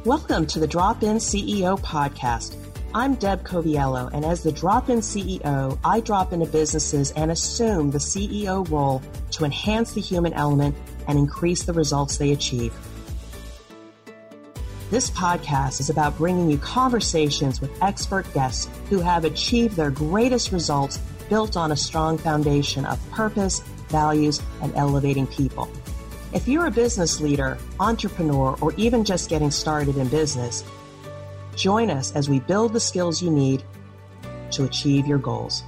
Welcome to the Drop-In CEO podcast. I'm Deb Coviello, and as the Drop-In CEO, I drop into businesses and assume the CEO role to enhance the human element and increase the results they achieve. This podcast is about bringing you conversations with expert guests who have achieved their greatest results built on a strong foundation of purpose, values, and elevating people. If you're a business leader, entrepreneur, or even just getting started in business, join us as we build the skills you need to achieve your goals.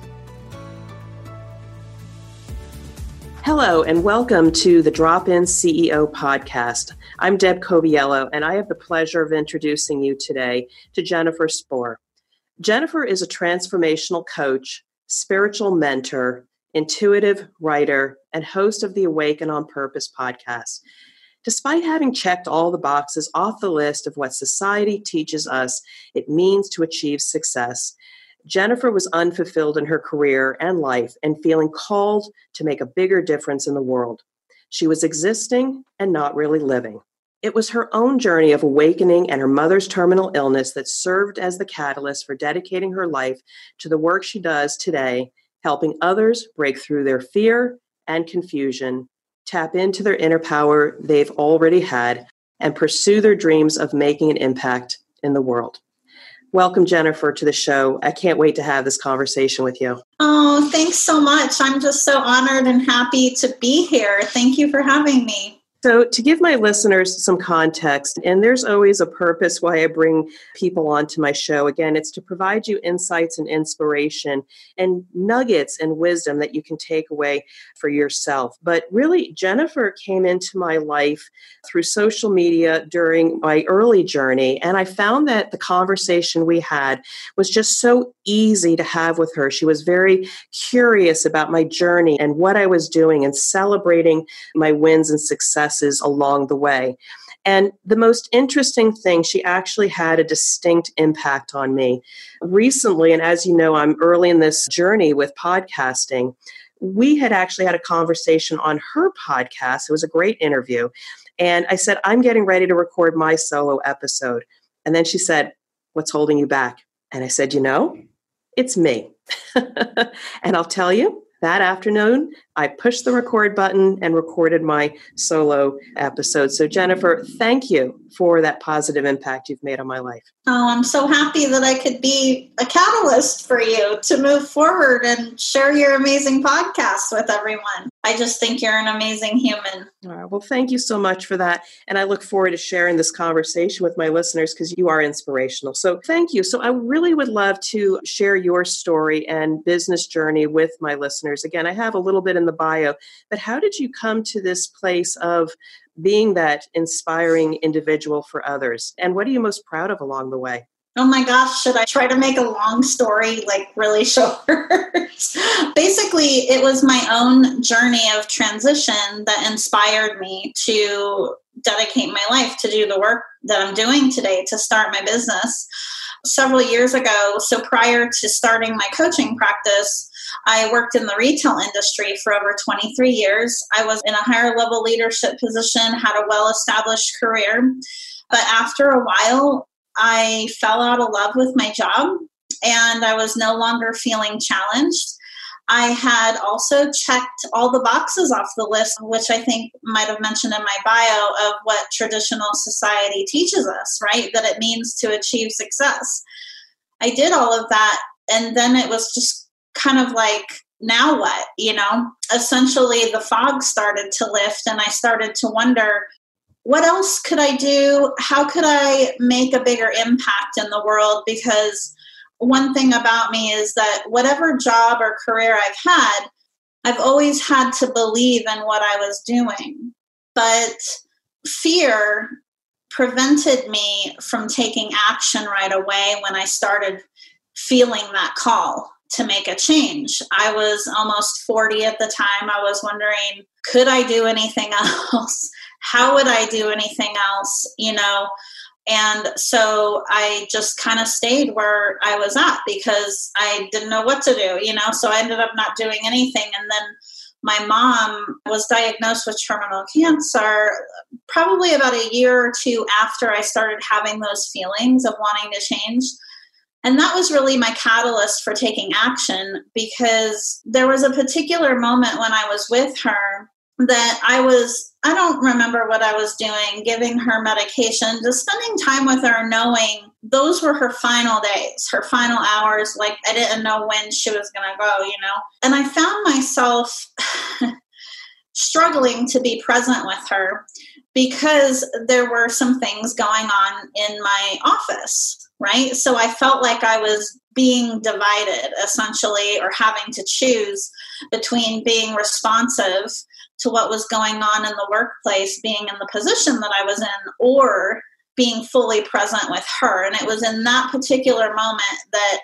Hello, and welcome to the Drop-In CEO podcast. I'm Deb Coviello, and I have the pleasure of introducing you today to Jennifer Spohr. Jennifer is a transformational coach, spiritual mentor, intuitive writer, and host of the Awaken on Purpose podcast. Despite having checked all the boxes off the list of what society teaches us it means to achieve success, Jennifer was unfulfilled in her career and life and feeling called to make a bigger difference in the world. She was existing and not really living. It was her own journey of awakening and her mother's terminal illness that served as the catalyst for dedicating her life to the work she does today, helping others break through their fear and confusion, tap into their inner power they've already had, and pursue their dreams of making an impact in the world. Welcome, Jennifer, to the show. I can't wait to have this conversation with you. Oh, thanks so much. I'm just so honored and happy to be here. Thank you for having me. So to give my listeners some context, and there's always a purpose why I bring people onto my show. Again, it's to provide you insights and inspiration and nuggets and wisdom that you can take away for yourself. But really, Jennifer came into my life through social media during my early journey, and I found that the conversation we had was just so easy to have with her. She was very curious about my journey and what I was doing and celebrating my wins and successes along the way. And the most interesting thing, she actually had a distinct impact on me. Recently, and as you know, I'm early in this journey with podcasting, we had actually had a conversation on her podcast. It was a great interview. And I said, I'm getting ready to record my solo episode. And then she said, what's holding you back? And I said, it's me. And I'll tell you, that afternoon, I pushed the record button and recorded my solo episode. So Jennifer, thank you for that positive impact you've made on my life. Oh, I'm so happy that I could be a catalyst for you to move forward and share your amazing podcast with everyone. I just think you're an amazing human. All right, well, thank you so much for that. And I look forward to sharing this conversation with my listeners because you are inspirational. So thank you. So I really would love to share your story and business journey with my listeners. Again, I have a little bit in the bio, but how did you come to this place of being that inspiring individual for others? And what are you most proud of along the way? Oh my gosh, should I try to make a long story like really short? Basically, it was my own journey of transition that inspired me to dedicate my life to do the work that I'm doing today, to start my business. Several years ago, so prior to starting my coaching practice, I worked in the retail industry for over 23 years. I was in a higher level leadership position, had a well-established career. But after a while, I fell out of love with my job and I was no longer feeling challenged. I had also checked all the boxes off the list, which I think might have mentioned in my bio, of what traditional society teaches us, right? That it means to achieve success. I did all of that. And then it was just kind of like, now what? Essentially the fog started to lift and I started to wonder, what else could I do? How could I make a bigger impact in the world? Because one thing about me is that whatever job or career I've had, I've always had to believe in what I was doing. But fear prevented me from taking action right away when I started feeling that call to make a change. I was almost 40 at the time. I was wondering, could I do anything else? How would I do anything else? And so I just kind of stayed where I was at because I didn't know what to do, So I ended up not doing anything. And then my mom was diagnosed with terminal cancer probably about a year or two after I started having those feelings of wanting to change. And that was really my catalyst for taking action, because there was a particular moment when I was with her that I don't remember what I was doing, giving her medication, just spending time with her, knowing those were her final days, her final hours. Like, I didn't know when she was going to go, And I found myself struggling to be present with her because there were some things going on in my office, right? So I felt like I was being divided, essentially, or having to choose between being responsive to what was going on in the workplace, being in the position that I was in, or being fully present with her. And it was in that particular moment that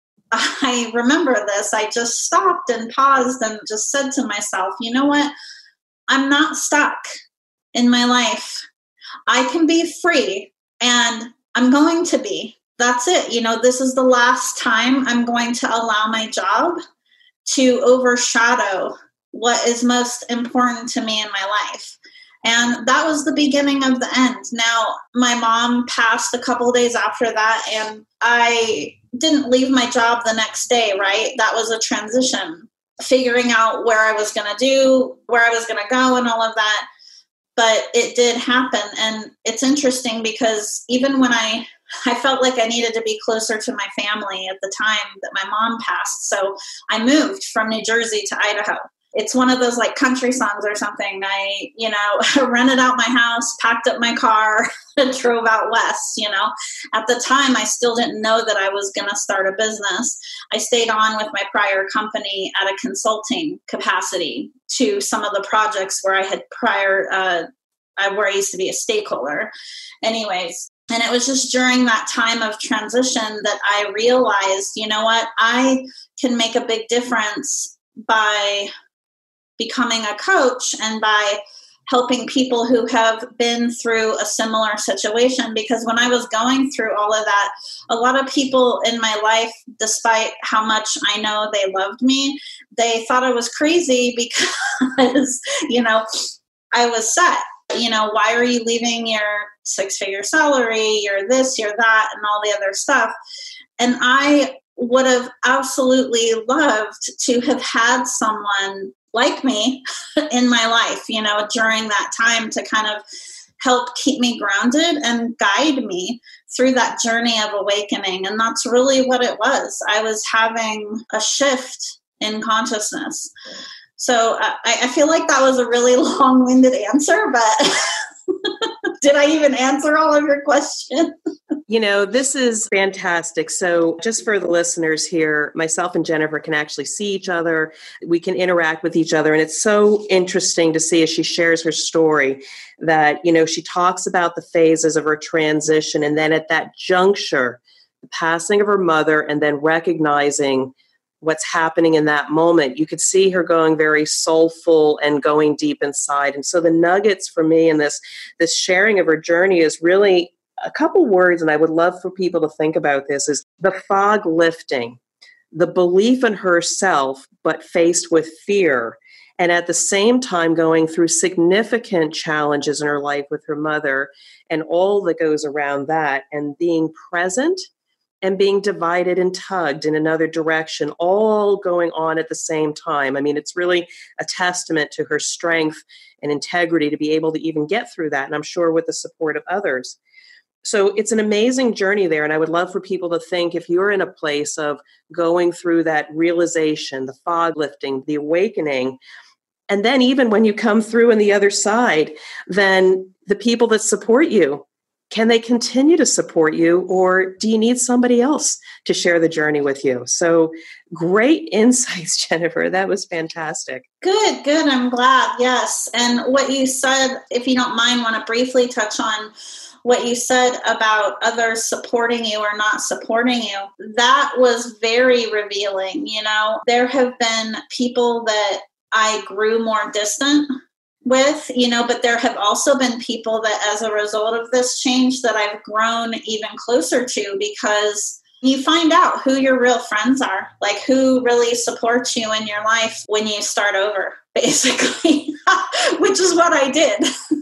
I remember this. I just stopped and paused and just said to myself, you know what? I'm not stuck in my life. I can be free, and I'm going to be. That's it. This is the last time I'm going to allow my job to overshadow what is most important to me in my life. And that was the beginning of the end. Now, my mom passed a couple of days after that, and I didn't leave my job the next day, right? That was a transition, figuring out where I was going to do, where I was going to go, and all of that. But it did happen. And it's interesting because even when I felt like I needed to be closer to my family at the time that my mom passed. So I moved from New Jersey to Idaho. It's one of those like country songs or something. I, rented out my house, packed up my car, and drove out west, At the time, I still didn't know that I was going to start a business. I stayed on with my prior company at a consulting capacity to some of the projects where I had where I used to be a stakeholder. Anyways, and it was just during that time of transition that I realized, you know what, I can make a big difference by becoming a coach and by helping people who have been through a similar situation. Because when I was going through all of that, a lot of people in my life, despite how much I know they loved me, they thought I was crazy because, I was set. Why are you leaving your 6-figure salary, your this, your that, and all the other stuff? And I would have absolutely loved to have had someone like me in my life, during that time to kind of help keep me grounded and guide me through that journey of awakening. And that's really what it was. I was having a shift in consciousness. So I feel like that was a really long-winded answer, but did I even answer all of your questions? This is fantastic. So just for the listeners here, myself and Jennifer can actually see each other. We can interact with each other. And it's so interesting to see as she shares her story that, she talks about the phases of her transition. And then at that juncture, the passing of her mother, and then recognizing what's happening in that moment, you could see her going very soulful and going deep inside. And so the nuggets for me in this sharing of her journey is really a couple words, and I would love for people to think about this, is the fog lifting, the belief in herself, but faced with fear. And at the same time, going through significant challenges in her life with her mother and all that goes around that, and being present and being divided and tugged in another direction, all going on at the same time. I mean, it's really a testament to her strength and integrity to be able to even get through that. And I'm sure with the support of others. So it's an amazing journey there. And I would love for people to think, if you're in a place of going through that realization, the fog lifting, the awakening, and then even when you come through on the other side, then the people that support you, can they continue to support you, or do you need somebody else to share the journey with you? So great insights, Jennifer. That was fantastic. Good. I'm glad. Yes. And what you said, if you don't mind, want to briefly touch on what you said about others supporting you or not supporting you. That was very revealing. There have been people that I grew more distant with, but there have also been people that as a result of this change that I've grown even closer to, because you find out who your real friends are, like who really supports you in your life when you start over, basically, which is what I did.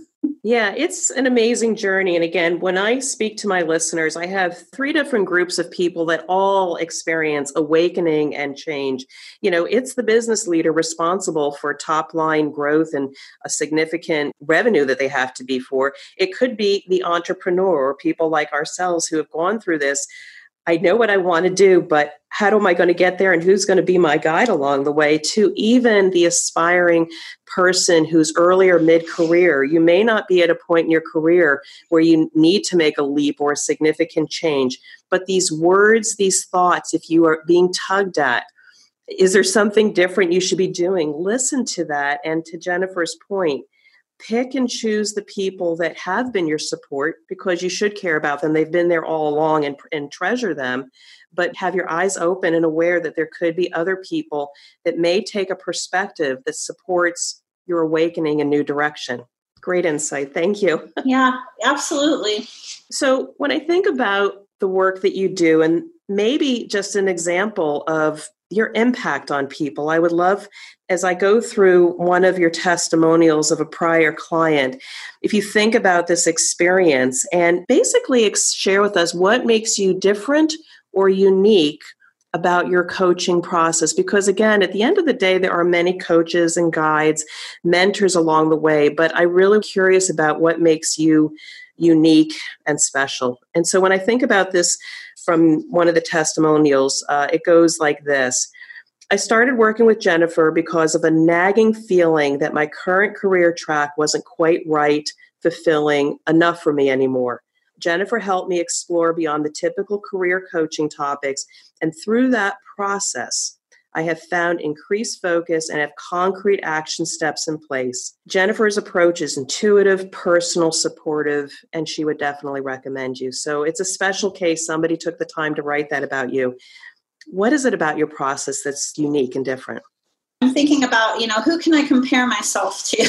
Yeah, it's an amazing journey. And again, when I speak to my listeners, I have 3 different groups of people that all experience awakening and change. It's the business leader responsible for top line growth and a significant revenue that they have to be for. It could be the entrepreneur or people like ourselves who have gone through this. I know what I want to do, but how am I going to get there and who's going to be my guide along the way? To even the aspiring person who's earlier mid-career. You may not be at a point in your career where you need to make a leap or a significant change, but these words, these thoughts, if you are being tugged at, is there something different you should be doing? Listen to that. And to Jennifer's point, pick and choose the people that have been your support, because you should care about them. They've been there all along, and treasure them, but have your eyes open and aware that there could be other people that may take a perspective that supports your awakening in new direction. Great insight. Thank you. Yeah, absolutely. So when I think about the work that you do, and maybe just an example of your impact on people, I would love, as I go through one of your testimonials of a prior client, if you think about this experience and basically share with us what makes you different or unique about your coaching process. Because again, at the end of the day, there are many coaches and guides, mentors along the way, but I'm really curious about what makes you unique and special. And so when I think about this from one of the testimonials, it goes like this. I started working with Jennifer because of a nagging feeling that my current career track wasn't quite right, fulfilling enough for me anymore. Jennifer helped me explore beyond the typical career coaching topics, and through that process, I have found increased focus and have concrete action steps in place. Jennifer's approach is intuitive, personal, supportive, and she would definitely recommend you. So it's a special case. Somebody took the time to write that about you. What is it about your process that's unique and different? I'm thinking about, who can I compare myself to?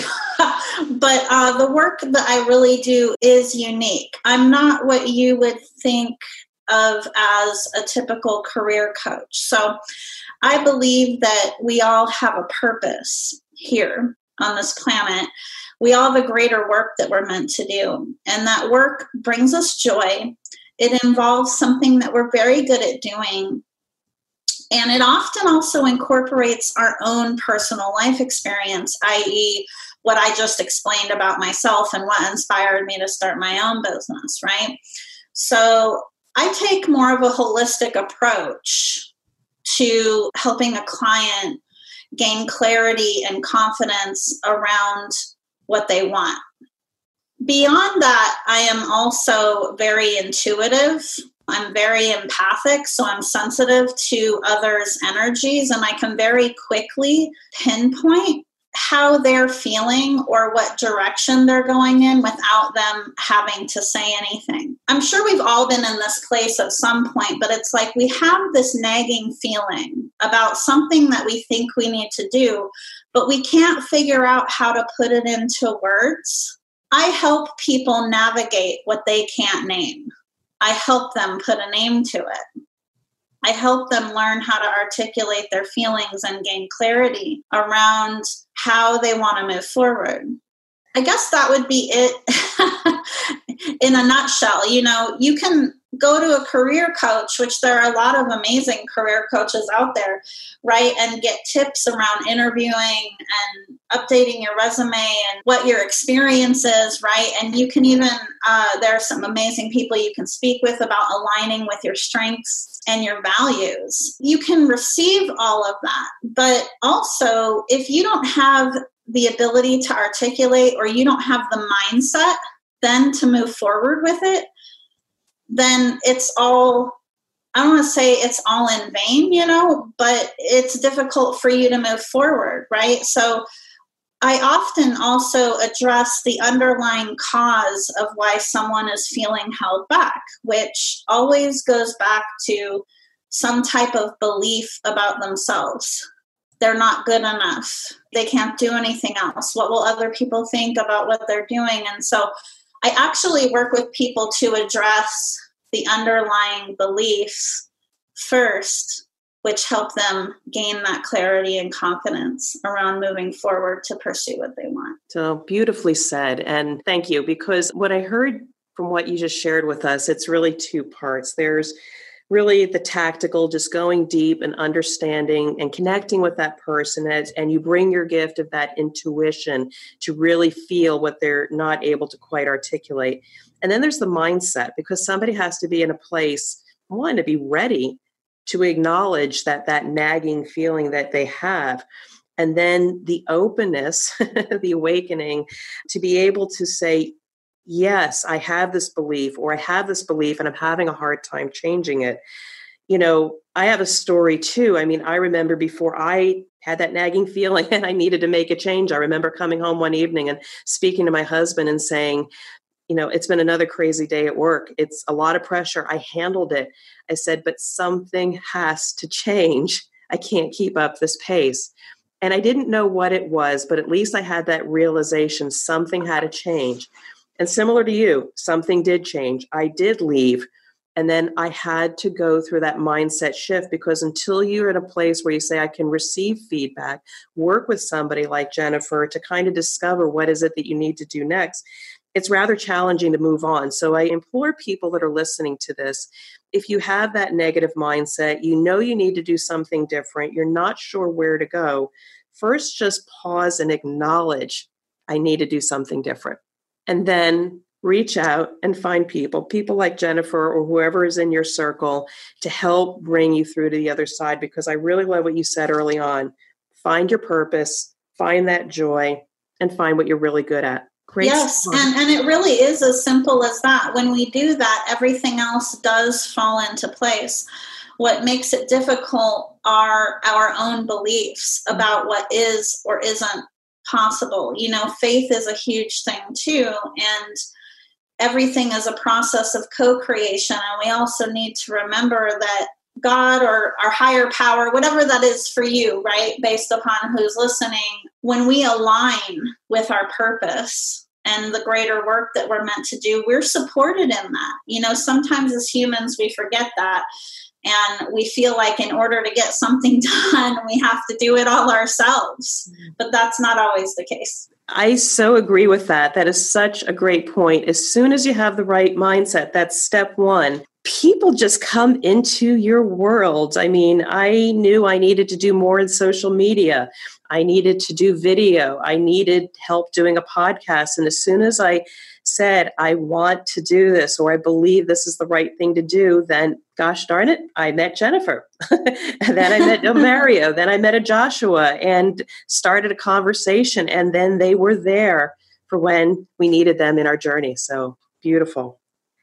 But the work that I really do is unique. I'm not what you would think of as a typical career coach. So I believe that we all have a purpose here on this planet. We all have a greater work that we're meant to do. And that work brings us joy. It involves something that we're very good at doing. And it often also incorporates our own personal life experience, i.e., what I just explained about myself and what inspired me to start my own business, right? So I take more of a holistic approach to helping a client gain clarity and confidence around what they want. Beyond that, I am also very intuitive. I'm very empathic, so I'm sensitive to others' energies, and I can very quickly pinpoint how they're feeling or what direction they're going in without them having to say anything. I'm sure we've all been in this place at some point, but it's like we have this nagging feeling about something that we think we need to do, but we can't figure out how to put it into words. I help people navigate what they can't name. I help them put a name to it. I help them learn how to articulate their feelings and gain clarity around how they want to move forward. I guess that would be it in a nutshell. You can go to a career coach, which there are a lot of amazing career coaches out there, right? And get tips around interviewing and updating your resume and what your experience is, right? And you can even, there are some amazing people you can speak with about aligning with your strengths and your values. You can receive all of that. But also, if you don't have the ability to articulate or you don't have the mindset then to move forward with it, then it's all, I don't want to say it's all in vain, but it's difficult for you to move forward, right? So I often also address the underlying cause of why someone is feeling held back, which always goes back to some type of belief about themselves. They're not good enough. They can't do anything else. What will other people think about what they're doing? And so I actually work with people to address the underlying beliefs first which help them gain that clarity and confidence around moving forward to pursue what they want. So beautifully said. And thank you, because what I heard from what you just shared with us, it's really two parts. There's really the tactical, just going deep and understanding and connecting with that person, and you bring your gift of that intuition to really feel what they're not able to quite articulate. And then there's the mindset, because somebody has to be in a place, one, to be ready to acknowledge that nagging feeling that they have. And then the openness, the awakening, to be able to say, yes, I have this belief, or I have this belief and I'm having a hard time changing it. You know, I have a story too. I mean, I remember before I had that nagging feeling and I needed to make a change. I remember coming home one evening and speaking to my husband and saying, you know, it's been another crazy day at work. It's a lot of pressure. I handled it. I said, but something has to change. I can't keep up this pace. And I didn't know what it was, but at least I had that realization something had to change. And similar to you, something did change. I did leave. And then I had to go through that mindset shift, because until you're in a place where you say, I can receive feedback, work with somebody like Jennifer to kind of discover what is it that you need to do next, it's rather challenging to move on. So I implore people that are listening to this, if you have that negative mindset, you know you need to do something different, you're not sure where to go, first just pause and acknowledge, I need to do something different. And then reach out and find people like Jennifer or whoever is in your circle to help bring you through to the other side. Because I really love what you said early on. Find your purpose, find that joy, and find what you're really good at. Great. Yes, and it really is as simple as that. When we do that, everything else does fall into place. What makes it difficult are our own beliefs about what is or isn't possible. You know, faith is a huge thing too, and everything is a process of co-creation. And we also need to remember that God or our higher power, whatever that is for you, right, based upon who's listening, when we align with our purpose and the greater work that we're meant to do, we're supported in that. You know, sometimes as humans, we forget that. And we feel like in order to get something done, we have to do it all ourselves. But that's not always the case. I so agree with that. That is such a great point. As soon as you have the right mindset, that's step one. People just come into your world. I mean, I knew I needed to do more in social media. I needed to do video. I needed help doing a podcast. And as soon as I said, I want to do this, or I believe this is the right thing to do, then gosh darn it, I met Jennifer. And then I met a Mario. Then I met a Joshua and started a conversation. And then they were there for when we needed them in our journey. So beautiful.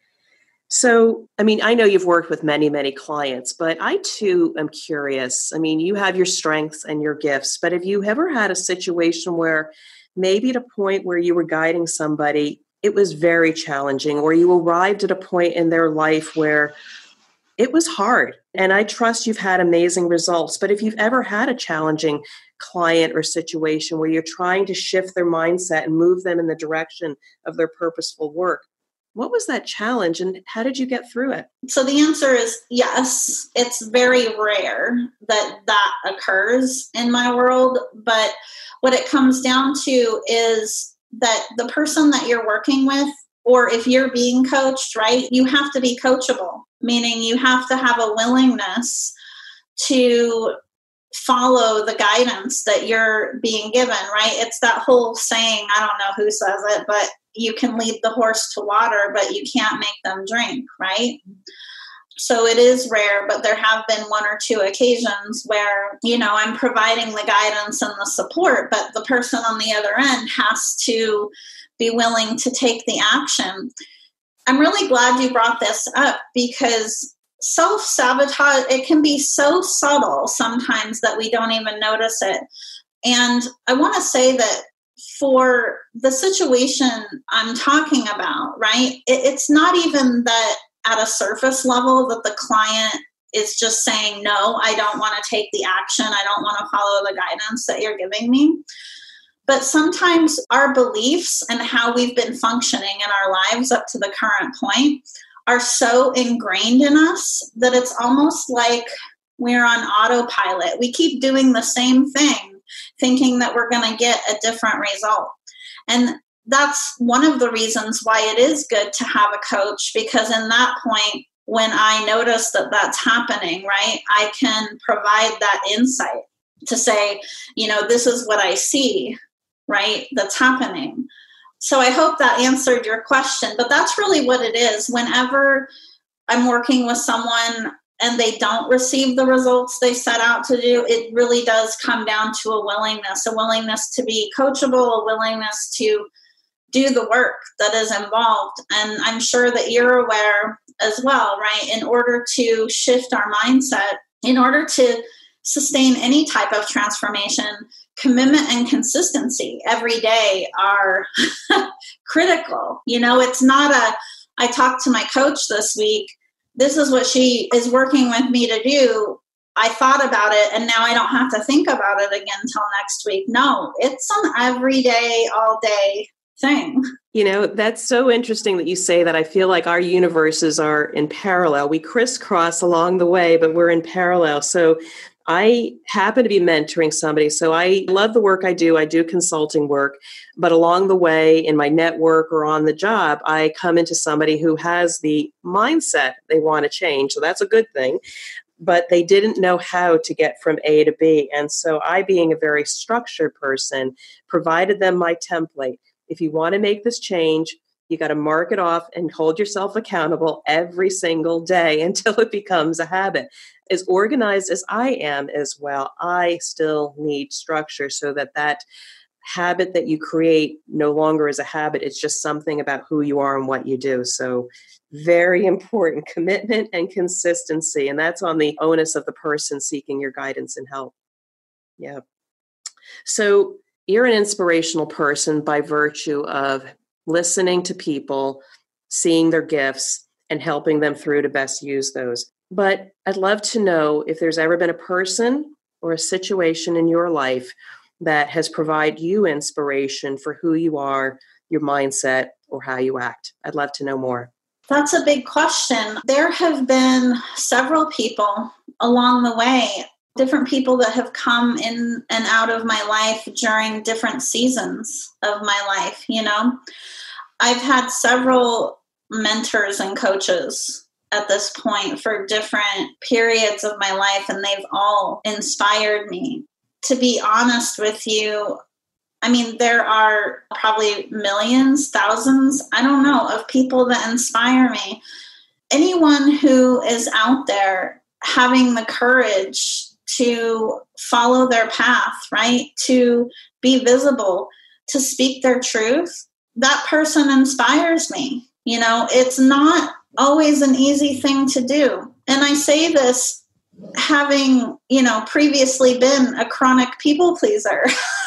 So, I mean, I know you've worked with many, many clients, but I too am curious. I mean, you have your strengths and your gifts, but have you ever had a situation where maybe at a point where you were guiding somebody, it was very challenging, or you arrived at a point in their life where it was hard? And I trust you've had amazing results, but if you've ever had a challenging client or situation where you're trying to shift their mindset and move them in the direction of their purposeful work, what was that challenge and how did you get through it? So the answer is yes. It's very rare that occurs in my world. But what it comes down to is that the person that you're working with, or if you're being coached, right, you have to be coachable, meaning you have to have a willingness to follow the guidance that you're being given, right? It's that whole saying, I don't know who says it, but you can lead the horse to water, but you can't make them drink, right? So it is rare, but there have been one or two occasions where, you know, I'm providing the guidance and the support, but the person on the other end has to be willing to take the action. I'm really glad you brought this up, because self-sabotage, it can be so subtle sometimes that we don't even notice it. And I want to say that for the situation I'm talking about, right, it's not even that at a surface level that the client is just saying, no, I don't want to take the action. I don't want to follow the guidance that you're giving me. But sometimes our beliefs and how we've been functioning in our lives up to the current point are so ingrained in us that it's almost like We're on autopilot. We keep doing the same thing, thinking that we're going to get a different result. And that's one of the reasons why it is good to have a coach, because in that point, when I notice that that's happening, right, I can provide that insight to say, this is what I see, right, that's happening. So I hope that answered your question, but that's really what it is. Whenever I'm working with someone and they don't receive the results they set out to do, it really does come down to a willingness to be coachable, a willingness to do the work that is involved. And I'm sure that you're aware as well, right? In order to shift our mindset, in order to sustain any type of transformation, commitment and consistency every day are critical. It's not I talked to my coach this week, this is what she is working with me to do. I thought about it and now I don't have to think about it again until next week. No, it's an everyday, all day thing. That's so interesting that you say that. I feel like our universes are in parallel. We crisscross along the way, but we're in parallel. So I happen to be mentoring somebody. So I love the work I do. I do consulting work, but along the way in my network or on the job, I come into somebody who has the mindset they want to change. So that's a good thing. But they didn't know how to get from A to B. And so I, being a very structured person, provided them my template. If you want to make this change, you got to mark it off and hold yourself accountable every single day until it becomes a habit. As organized as I am as well, I still need structure so that habit that you create no longer is a habit. It's just something about who you are and what you do. So very important, commitment and consistency. And that's on the onus of the person seeking your guidance and help. Yeah. So you're an inspirational person by virtue of listening to people, seeing their gifts, and helping them through to best use those. But I'd love to know if there's ever been a person or a situation in your life that has provided you inspiration for who you are, your mindset, or how you act. I'd love to know more. That's a big question. There have been several people along the way, different people that have come in and out of my life during different seasons of my life. I've had several mentors and coaches at this point for different periods of my life, and they've all inspired me. To be honest with you, there are probably millions, thousands, I don't know, of people that inspire me. Anyone who is out there having the courage to follow their path, right? To be visible, to speak their truth, that person inspires me. It's not always an easy thing to do. And I say this having, previously been a chronic people pleaser.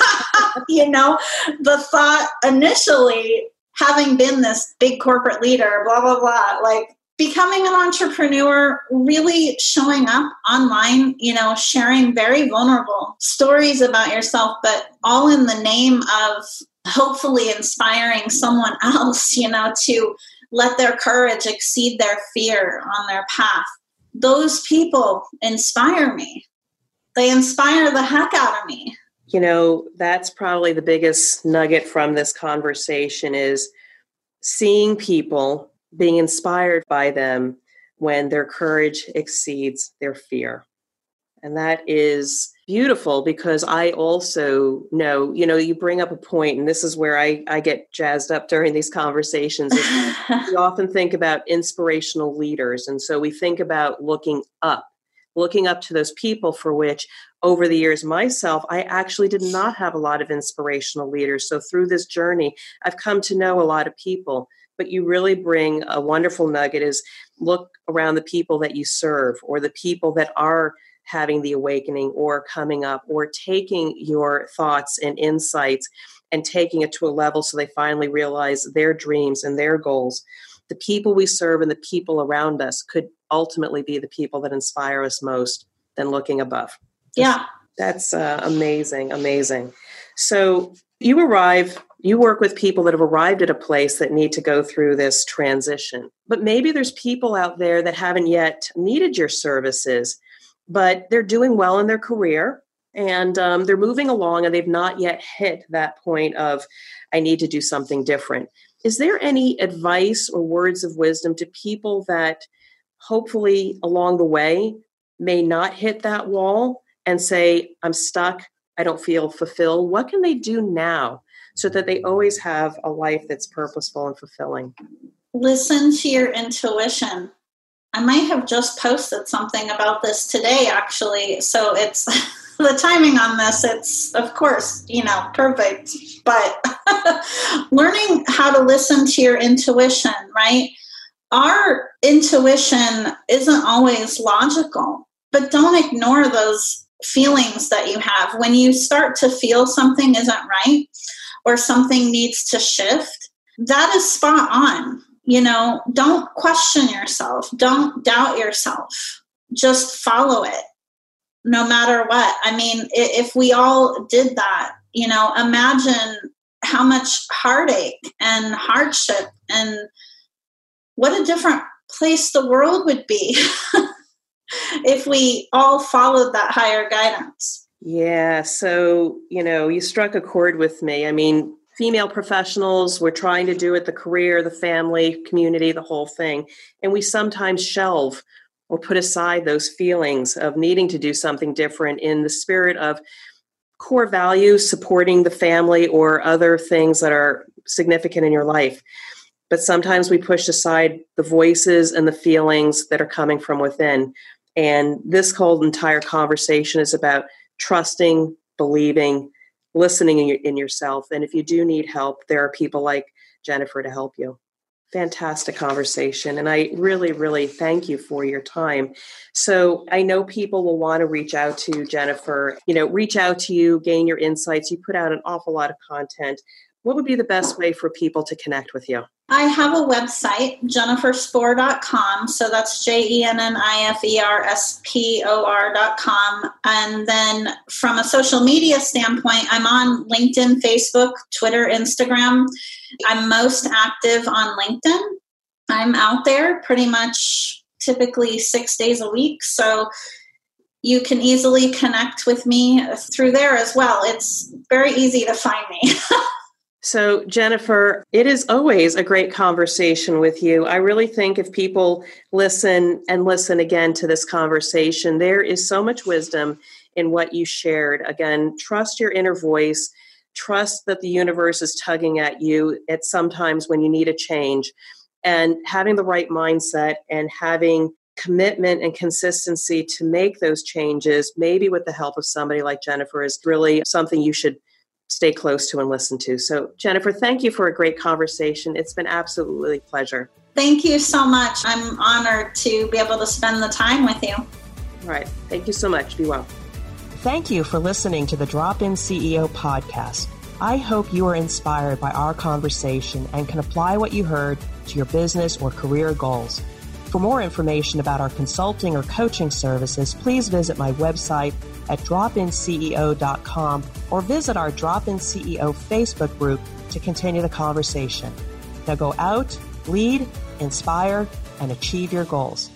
The thought initially, having been this big corporate leader, blah, blah, blah, like becoming an entrepreneur, really showing up online, sharing very vulnerable stories about yourself, but all in the name of hopefully inspiring someone else, to let their courage exceed their fear on their path. Those people inspire me. They inspire the heck out of me. That's probably the biggest nugget from this conversation is seeing people, being inspired by them when their courage exceeds their fear. And that is beautiful because I also know, you bring up a point, and this is where I get jazzed up during these conversations. We often think about inspirational leaders. And so we think about looking up to those people for which over the years myself, I actually did not have a lot of inspirational leaders. So through this journey, I've come to know a lot of people. But you really bring a wonderful nugget is look around the people that you serve or the people that are having the awakening or coming up or taking your thoughts and insights and taking it to a level so they finally realize their dreams and their goals. The people we serve and the people around us could ultimately be the people that inspire us most than looking above. Yeah. That's amazing, amazing. So you work with people that have arrived at a place that need to go through this transition. But maybe there's people out there that haven't yet needed your services. but they're doing well in their career and they're moving along and they've not yet hit that point of, I need to do something different. Is there any advice or words of wisdom to people that hopefully along the way may not hit that wall and say, I'm stuck, I don't feel fulfilled? What can they do now so that they always have a life that's purposeful and fulfilling? Listen to your intuition. I might have just posted something about this today, actually. So it's the timing on this, it's, of course, perfect. But learning how to listen to your intuition, right? Our intuition isn't always logical, but don't ignore those feelings that you have. When you start to feel something isn't right or something needs to shift, that is spot on. Don't question yourself. Don't doubt yourself. Just follow it no matter what. I mean, if we all did that, imagine how much heartache and hardship and what a different place the world would be if we all followed that higher guidance. Yeah. So, you struck a chord with me. I mean, female professionals, we're trying to do it, the career, the family, community, the whole thing. And we sometimes shelve or put aside those feelings of needing to do something different in the spirit of core values, supporting the family or other things that are significant in your life. But sometimes we push aside the voices and the feelings that are coming from within. And this whole entire conversation is about trusting, believing, listening in yourself. And if you do need help, there are people like Jennifer to help you. Fantastic conversation. And I really, really thank you for your time. So I know people will want to reach out to Jennifer, reach out to you, gain your insights. You put out an awful lot of content. What would be the best way for people to connect with you? I have a website, jenniferspor.com. So that's JenniferSpor.com. And then from a social media standpoint, I'm on LinkedIn, Facebook, Twitter, Instagram. I'm most active on LinkedIn. I'm out there pretty much typically 6 days a week. So you can easily connect with me through there as well. It's very easy to find me. So, Jennifer, it is always a great conversation with you. I really think if people listen and listen again to this conversation, there is so much wisdom in what you shared. Again, trust your inner voice. Trust that the universe is tugging at you at sometimes when you need a change. And having the right mindset and having commitment and consistency to make those changes, maybe with the help of somebody like Jennifer, is really something you should stay close to and listen to. So, Jennifer, thank you for a great conversation. It's been absolutely a pleasure. Thank you so much. I'm honored to be able to spend the time with you. All right. Thank you so much. Be well. Thank you for listening to the Drop-In CEO podcast. I hope you are inspired by our conversation and can apply what you heard to your business or career goals. For more information about our consulting or coaching services, please visit my website at dropinceo.com or visit our Drop-In CEO Facebook group to continue the conversation. Now go out, lead, inspire, and achieve your goals.